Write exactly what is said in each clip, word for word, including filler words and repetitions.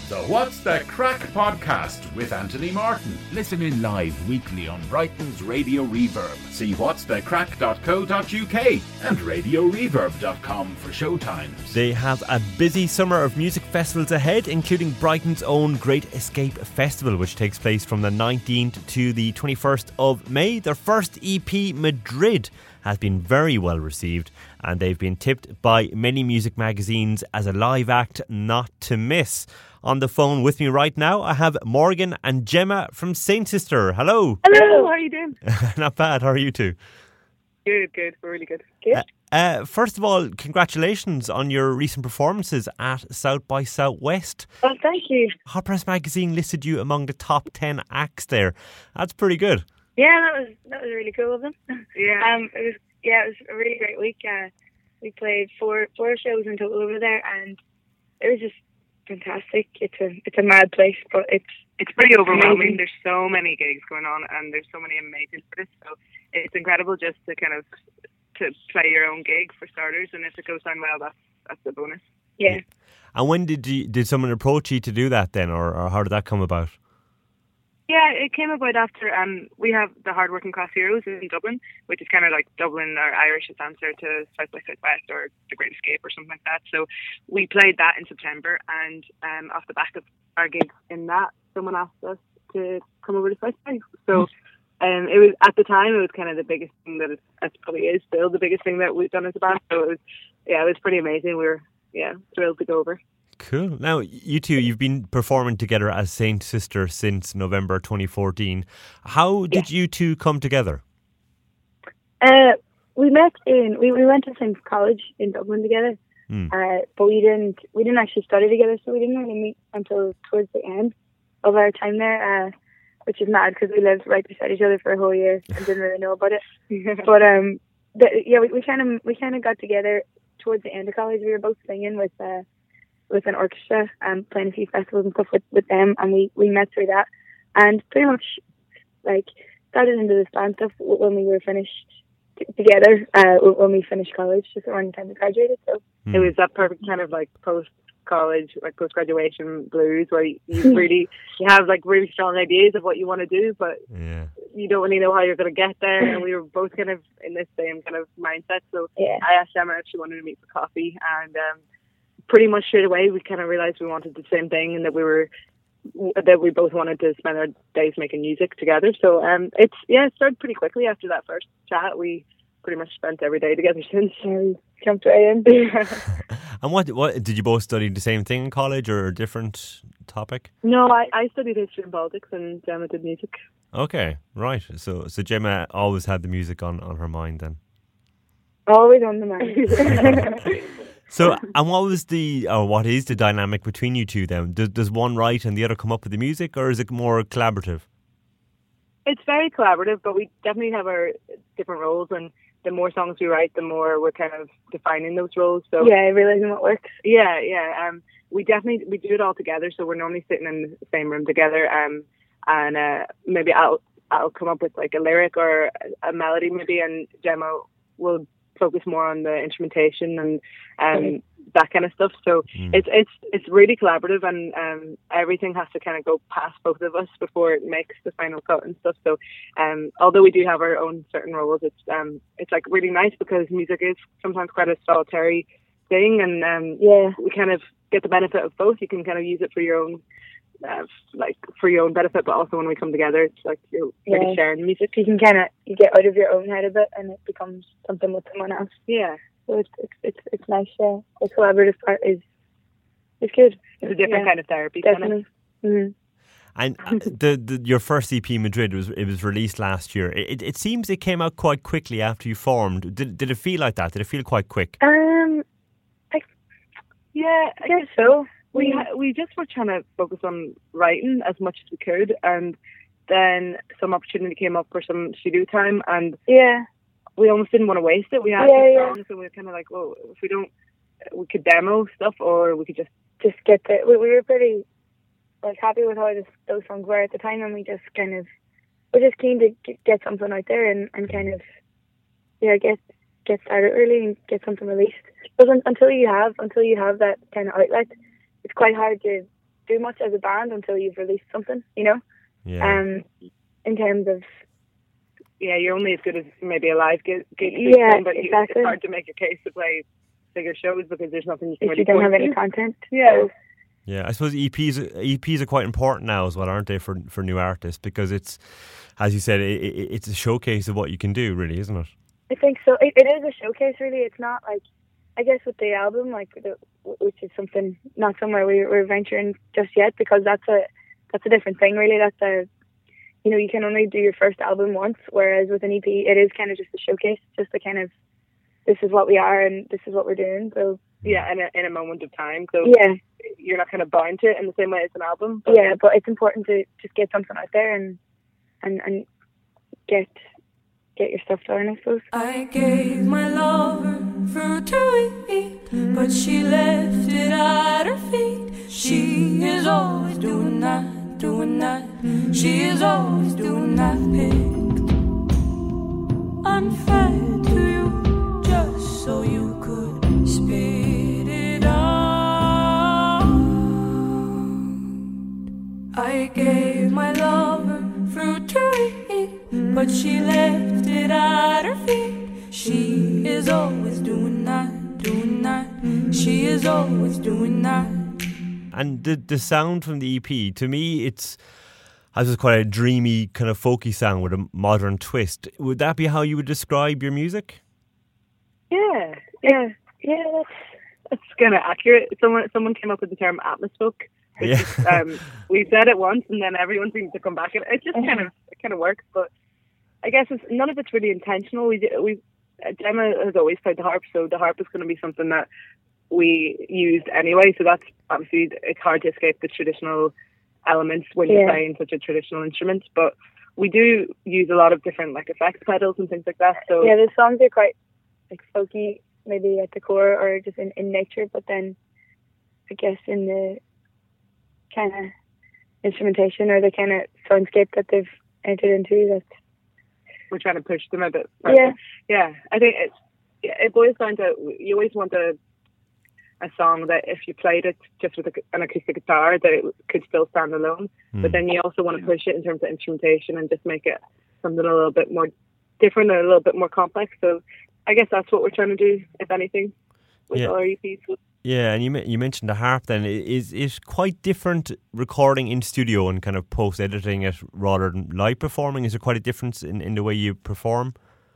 The What's the Crack podcast with Anthony Martin. Listen in live weekly on Brighton's Radio Reverb. See whats the crack dot co dot uk and radio reverb dot com for showtimes. They have a busy summer of music festivals ahead, including Brighton's own Great Escape Festival, which takes place from the nineteenth to the twenty-first of May. Their first E P, Madrid, has been very well received, and they've been tipped by many music magazines as a live act not to miss. On the phone with me right now, I have Morgan and Gemma from Saint Sister. Hello. Hello, how are you doing? Not bad. How are you two? Good, good. We're really good. Good. Uh, uh, first of all, congratulations on your recent performances at South by Southwest. Oh, thank you. Hot Press Magazine listed you among the top ten acts there. That's pretty good. Yeah, that was that was really cool of them. Yeah. Um, it was yeah, it was a really great week. Uh, we played four four shows in total over there, and it was just fantastic. It's a it's a mad place, but it's it's pretty overwhelming. There's so many gigs going on, and there's so many amazing artists. So it's incredible just to kind of to play your own gig for starters, and if it goes down well, that's that's a bonus. Yeah. And when did you did someone approach you to do that then, or, or how did that come about? Yeah, it came about after um we have the Hard Working Class Heroes in Dublin, which is kind of like Dublin or Irish's answer to South by Southwest or The Great Escape or something like that. So we played that in September, and um off the back of our gig in that, someone asked us to come over to South by. So um it was at the time it was kind of the biggest thing that it, it probably is still the biggest thing that we've done as a band. So it was yeah it was pretty amazing. We were yeah thrilled to go over. Cool. Now, you two, you've been performing together as Saint Sister since November twenty fourteen. How did yeah. you two come together? Uh, we met in we, we went to the same college in Dublin together, mm. uh, but we didn't we didn't actually study together, so we didn't really meet until towards the end of our time there, uh, which is mad because we lived right beside each other for a whole year and didn't really know about it. But um, the, yeah, we kind of we kind of got together towards the end of college. We were both singing with. Uh, with an orchestra and um, playing a few festivals and stuff with, with them, and we, we met through that and pretty much like started into this band stuff when we were finished t- together uh, when we finished college, just around the time we graduated. So mm. it was that perfect kind of like post college, like post graduation blues where you, you really you have like really strong ideas of what you want to do, but yeah. you don't really know how you're going to get there. And we were both kind of in this same kind of mindset. So yeah. I asked Emma if she wanted to meet for coffee, and um, pretty much straight away we kind of realized we wanted the same thing, and that we were that we both wanted to spend our days making music together. So um it's yeah it started pretty quickly after that first chat. We pretty much spent every day together since. We jumped right in. And what what did you both study the same thing in college or a different topic? No, I, I studied history and politics, and Gemma did music. Okay, right. So so Gemma always had the music on, on her mind then. Always on the mind. So, and what was the, or what is the dynamic between you two then? Does, does one write and the other come up with the music, or is it more collaborative? It's very collaborative, but we definitely have our different roles, and the more songs we write, the more we're kind of defining those roles. So yeah, realising what works. Yeah, yeah. Um, we definitely, we do it all together, so we're normally sitting in the same room together, um, and uh, maybe I'll, I'll come up with like a lyric or a, a melody maybe, and Gemma will focus more on the instrumentation and um mm. that kind of stuff. So mm. it's it's it's really collaborative, and um everything has to kind of go past both of us before it makes the final cut and stuff. So um although we do have our own certain roles, it's um it's like really nice because music is sometimes quite a solitary thing, and um yeah we kind of get the benefit of both. You can kind of use it for your own Uh, like for your own benefit, but also when we come together, it's like you're really yeah. sharing music. You can kind of you get out of your own head a bit, and it becomes something with someone else. Yeah, so it's it's it's, it's nice. Yeah, the collaborative part is is good. It's a different yeah. kind of therapy. Definitely. Kind of. Mm-hmm. And the, the your first E P, Madrid, was it was released last year. It it seems it came out quite quickly after you formed. Did did it feel like that? Did it feel quite quick? Um, I, yeah, I guess so. We ha- we just were trying to focus on writing as much as we could, and then some opportunity came up for some studio time, and yeah, we almost didn't want to waste it. We had yeah, the yeah. songs, and we were kind of like, well, if we don't, we could demo stuff, or we could just just get the. We, we were pretty like happy with how this, those songs were at the time, and we just kind of we're just keen to get, get something out there and, and kind of yeah get get started early and get something released. But un, until you have until you have that kind of outlet, it's quite hard to do much as a band until you've released something, you know. Yeah. Um, in terms of yeah, you're only as good as maybe a live gig, gig yeah, but you, exactly. it's hard to make a case to play bigger shows because there's nothing you can if really you don't point have any to. content. Yeah. So, Yeah, I suppose E Ps E Ps are quite important now as well, aren't they, for for new artists? Because it's, as you said, it, it, it's a showcase of what you can do, really, isn't it? I think so. It, it is a showcase, really. It's not like, I guess with the album, like the, which is something not somewhere we, we're venturing just yet, because that's a that's a different thing, really. That's a, you know, you can only do your first album once, whereas with an E P, it is kind of just a showcase, just a kind of, this is what we are and this is what we're doing. So yeah, in a in a moment of time. So yeah, you're not kind of bound to it in the same way as an album. But yeah, but it's important to just get something out there and and and get get your stuff done, I suppose. I gave my lover fruit to eat, but she left it at her feet. She is always doing that, doing that. She is always doing that. Picked unfair to you, just so you could spit it out. I gave my lover fruit to eat, but she left it at her feet. She is always doing that, doing that. She is always doing that. And the the sound from the E P, to me, it's has quite a dreamy, kind of folky sound with a modern twist. Would that be how you would describe your music? Yeah, Yeah, yeah, that's that's kind of accurate. Someone someone came up with the term atmosfolk. Which Yeah. is, um, we said it once, and then everyone seems to come back. It, it just kind of it kind of works, but I guess it's, none of it's really intentional. We we uh, Gemma has always played the harp, so the harp is going to be something that we used anyway. So that's obviously, it's hard to escape the traditional elements when you're Yeah. playing such a traditional instrument. But we do use a lot of different like effects pedals and things like that. So yeah, the songs are quite like folky, maybe at the core or just in, in nature, but then I guess in the kind of instrumentation or the kind of soundscape that they've entered into, that's we're trying to push them a bit. yeah, Yeah, I think it's it boils down to, you always want a a song that if you played it just with a, an acoustic guitar, that it could still stand alone. Mm. But then you also want to push it in terms of instrumentation and just make it something a little bit more different and a little bit more complex. So I guess that's what we're trying to do, if anything, with Yeah. all our E Ps. Yeah, and you you mentioned the harp. Then is is quite different recording in studio and kind of post editing it rather than live performing. Is there quite a difference in, in the way you perform?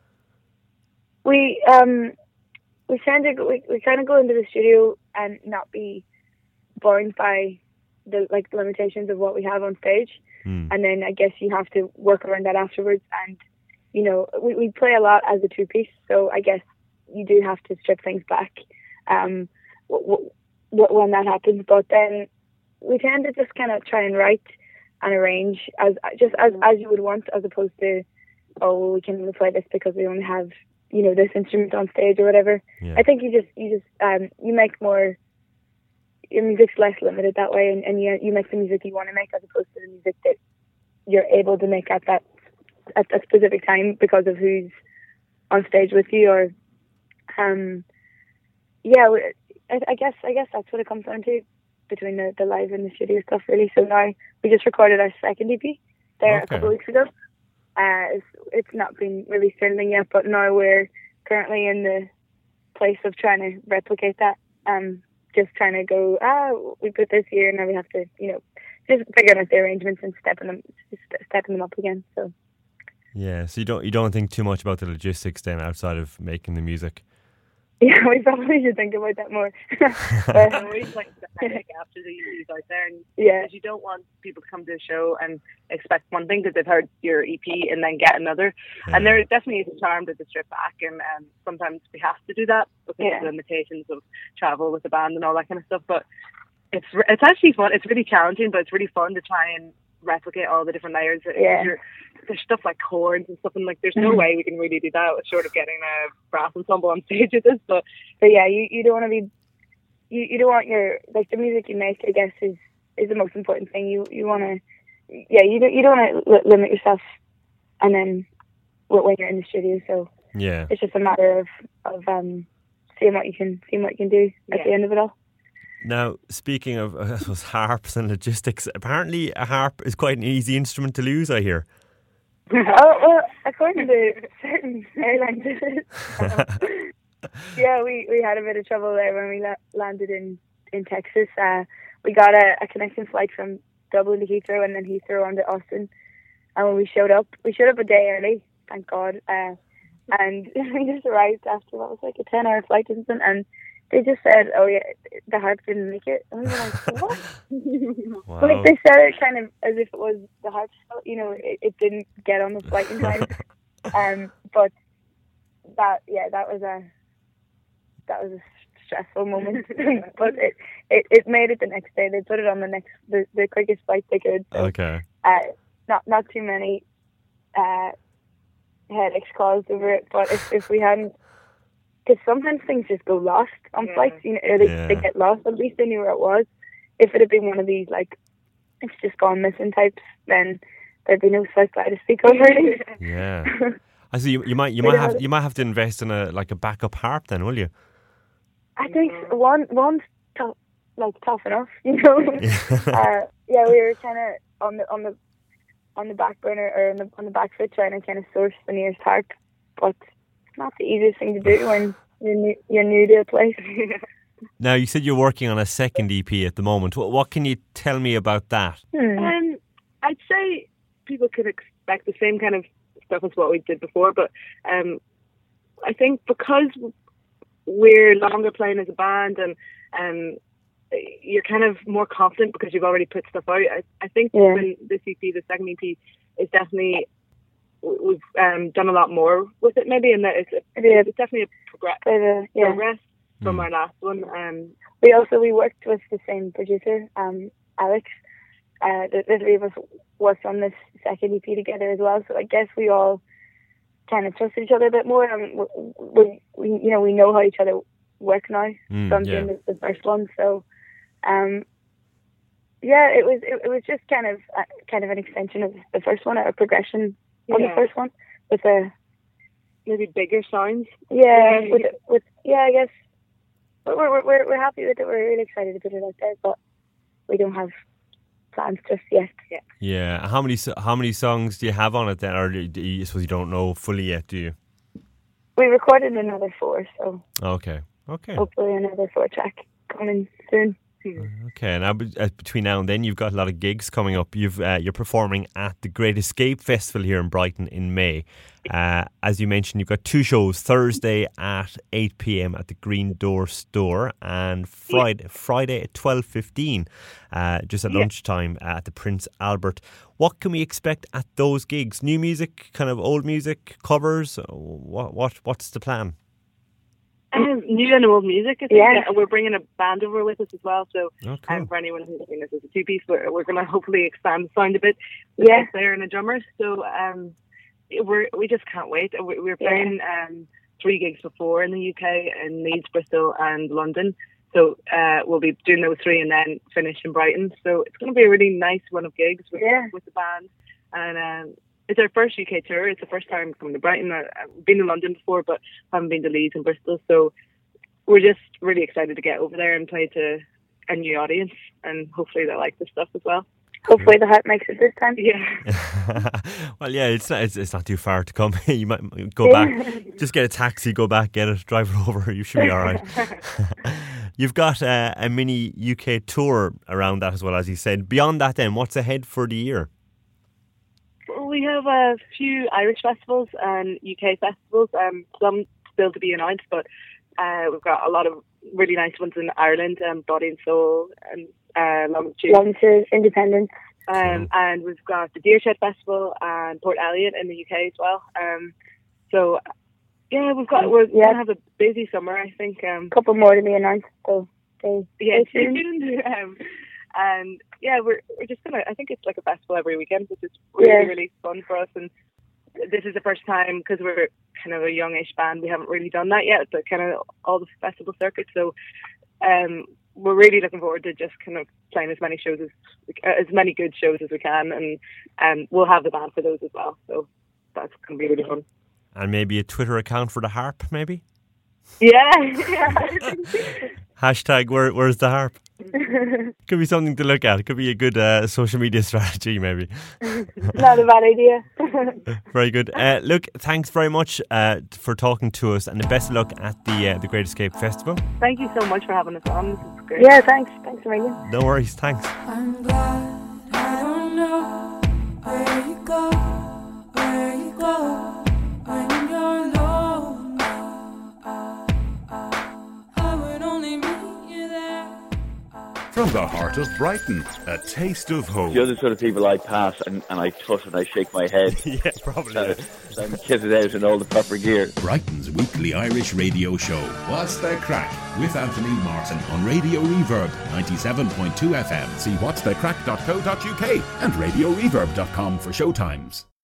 we um we tend to we, we kind of go into the studio and not be bound by the like the limitations of what we have on stage, Hmm. and then I guess you have to work around that afterwards. And you know, we we play a lot as a two piece, so I guess you do have to strip things back um w- w- when that happens. But then we tend to just kind of try and write and arrange as just as as you would want, as opposed to, oh, well, we can only play this because we only have, you know, this instrument on stage or whatever. Yeah. I think you just you just um you make more, your music's less limited that way, and, and you you make the music you want to make as opposed to the music that you're able to make at that at that specific time because of who's on stage with you. Or um yeah, we- I, I guess I guess that's what it comes down to between the, the live and the studio stuff, really. So now we just recorded our second E P there Okay. a couple of weeks ago. Uh, it's, it's not been released or anything yet, but now we're currently in the place of trying to replicate that. Um, just trying to go, ah, we put this here, and now we have to, you know, just figuring out the arrangements and stepping them, just stepping them up again. So Yeah, so you don't you don't think too much about the logistics then outside of making the music. yeah, we probably should think about that more. I but, always like the headache after the E Ps out there, and yeah, because you don't want people to come to the show and expect one thing because they've heard your E P and then get another. And there definitely is a charm to the strip back, and um, sometimes we have to do that because Yeah. of the limitations of travel with the band and all that kind of stuff. But it's it's actually fun. It's really challenging, but it's really fun to try and replicate all the different layers. Yeah. You're, there's stuff like chords and stuff, and like there's no way we can really do that short of getting a brass ensemble on stage with us. But but yeah, you, you don't want to be, you, you don't want your, like, the music you make, I guess, is, is the most important thing. You you want to, yeah, you don't, you don't want to li- limit yourself, and then w- when you're in the studio. So Yeah. it's just a matter of, of um seeing what you can, seeing what you can do at Yeah. the end of it all. Now, speaking of uh, I suppose harps and logistics, apparently a harp is quite an easy instrument to lose, I hear. Oh, well, according to certain airlines, it is. Yeah, we, we had a bit of trouble there when we la- landed in, in Texas. Uh, we got a, a connection flight from Dublin to Heathrow and then Heathrow on to Austin. And when we showed up, we showed up a day early, thank God. Uh, and we just arrived after what was like a ten-hour flight or something. And they just said, "Oh yeah, the harp didn't make it." And we were like, "What?" Wow. Like they said it kind of as if it was the harp's fault. You know, it, it didn't get on the flight in time. um, but that, yeah, that was a that was a stressful moment. But it, it it made it the next day. They put it on the next the, the quickest flight they could. So, Okay. Uh, not not too many uh, headaches caused over it. But if if we hadn't. Because sometimes things just go lost on Yeah. flights, you know, or they, Yeah. they get lost. At least they knew where it was. If it had been one of these, like, it's just gone missing types, then there'd be no South Fly to speak of, really. Yeah. I see. You, you might you We might don't- have you might have to invest in a like a backup harp then, will you? I think one one's tough, like tough enough, you know. uh, yeah, we were kind of on the on the on the back burner or on the on the back foot trying to kind of source the nearest harp, but it's not the easiest thing to do when you're new, you're new to a place. Now, you said you're working on a second E P at the moment. What, what can you tell me about that? Hmm. Um, I'd say people could expect the same kind of stuff as what we did before, but um, I think because we're longer playing as a band and um, you're kind of more confident because you've already put stuff out. I, I think Yeah. when this E P, the second E P, is definitely we've um, done a lot more with it maybe, and that it's, Yeah. it's definitely a progress, But, uh, yeah. progress from Mm. our last one. Um, We also we worked with the same producer, um, Alex. Uh, the, the three of us worked on this second E P together as well. So I guess we all kind of trusted each other a bit more, and we, we, we you know we know how each other work now Mm, from yeah. doing the, the first one. So, um, yeah, it was it, it was just kind of uh, kind of an extension of the first one, a progression on the Yeah. first one with a maybe bigger sounds. yeah Yeah. with with yeah I guess. But we're we're we're we're happy with it. We're really excited to put it out there, but we don't have plans just yet. Yeah. Yeah. How many so- how many songs do you have on it then, or do you, I suppose you don't know fully yet, do you? We recorded another four, so Okay. Okay. hopefully another four track coming soon. Okay. Now, be- uh, between now and then, you've got a lot of gigs coming up. You've uh, you're performing at the Great Escape Festival here in Brighton in May. Uh, as you mentioned, you've got two shows: Thursday at eight p.m. at the Green Door Store, and Friday Friday at twelve fifteen, uh, just at Yeah. lunchtime at the Prince Albert. What can we expect at those gigs? New music, kind of old music, covers. What what what's the plan? Um, new and old music, I think. Yeah. Uh, we're bringing a band over with us as well. So, Oh, cool. um, for anyone who's seen this as a two-piece, we're, we're going to hopefully expand the sound a bit. Yeah. A player and a drummer. So, um, we're we just can't wait. We- We're Yeah. playing um, three gigs before in the U K, in Leeds, Bristol, and London. So, uh, we'll be doing those three and then finish in Brighton. So, it's going to be a really nice run of gigs with, Yeah. with the band. And um, it's our first U K tour. It's the first time coming to Brighton. I- I've been to London before, but haven't been to Leeds and Bristol. So, we're just really excited to get over there and play to a new audience, and hopefully they like the stuff as well. Hopefully the heart makes it this time. Yeah. Well, yeah, it's not, it's, it's not too far to come. You might go back, just get a taxi, go back, get it, drive it over. You should be all right. You've got uh, a mini U K tour around that as well, as you said. Beyond that, then, what's ahead for the year? We have a few Irish festivals and U K festivals, um, some still to be announced, but uh, we've got a lot of really nice ones in Ireland, um, Body and Soul and uh, Longitude. Longitude, Independence. Um, and we've got the Deershed Festival and Port Elliot in the U K as well. Um, so, yeah, we've got, we're Yeah. going to have a busy summer, I think. Um, A couple more to be announced, so stay, yeah, stay tuned. tuned. um, and yeah, we're we're just gonna. I think it's like a festival every weekend, which is really Yeah. really fun for us. And this is the first time, because we're kind of a youngish band, we haven't really done that yet. But kind of all the festival circuits. So um, we're really looking forward to just kind of playing as many shows as as many good shows as we can, and um, we'll have the band for those as well. So that's gonna be really fun. And maybe a Twitter account for the harp, maybe? Yeah. yeah. Hashtag where, where's the harp? Could be something to look at. It could be a good uh, social media strategy, maybe. Not a bad idea. Very good. Uh, look, thanks very much uh, for talking to us, and the best of luck at the uh, the Great Escape Festival. Thank you so much for having us on. This is great. Yeah, thanks. Thanks a million. No worries. Thanks. I'm glad I don't know where you go, where you go when you're alone. I would only meet you there. From the heart of Brighton, a taste of home. The other sort of people I pass and, and I touch and I shake my head. Yeah, probably. So, so I'm kitted out in all the proper gear. Brighton's weekly Irish radio show. What's the Crack? With Anthony Martin on Radio Reverb ninety-seven point two F M. See what's the crack dot co dot U K and radio reverb dot com for showtimes.